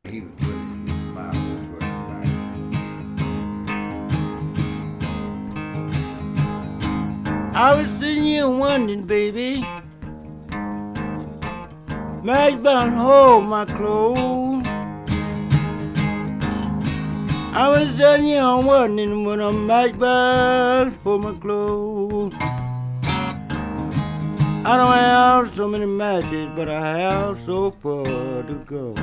He was working, my was working right. I was sitting here wondering, baby, Max bound hold my clothes. I was sitting here wondering when a Max bound hold my clothes. I don't have so many matches, but I have so far to go.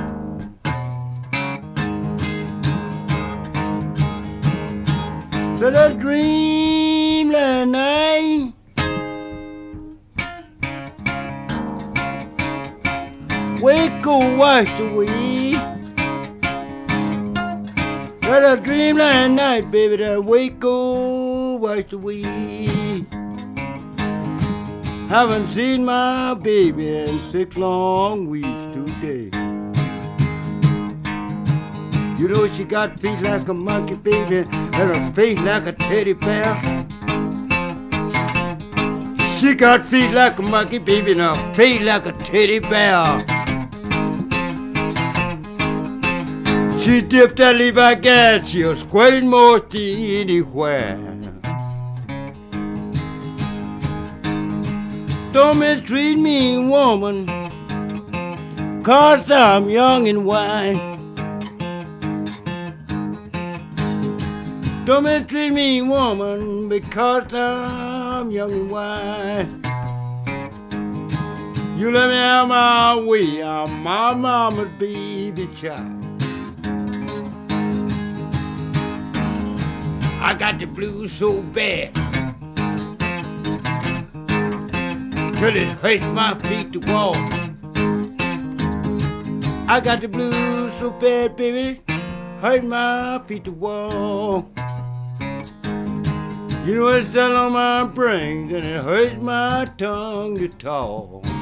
So that dream last night Waco washed away. That dream last night, baby, that Waco washed away. Haven't seen my baby in 6 long weeks today. You know she got feet like a monkey, baby, and a face like a teddy bear. She got feet like a monkey, baby, and a face like a teddy bear. She dipped that Levi gas, she'll squirting most anywhere. Don't mistreat me, woman, 'cause I'm young and wise. Don't mistreat me, woman, because I'm young and wise. You let me have my way, I'm my mama's baby child. I got the blues so bad, 'cause it hurts my feet to walk. I got the blues so bad, baby, hurt my feet to walk. You know it's still on my brain, and it hurts my tongue to talk.